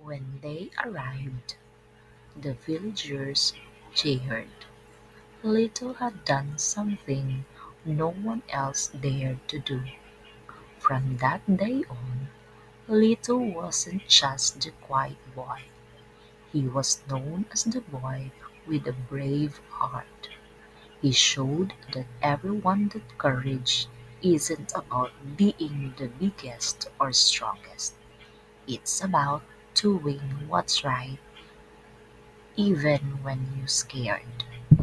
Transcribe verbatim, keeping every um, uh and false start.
When they arrived, the villagers cheered. Little had done something no one else dared to do. From that day on, Little wasn't just the quiet boy. He was known as the boy with a brave heart. He showed that everyone that courage isn't about being the biggest or strongest. It's about doing what's right even when you're scared.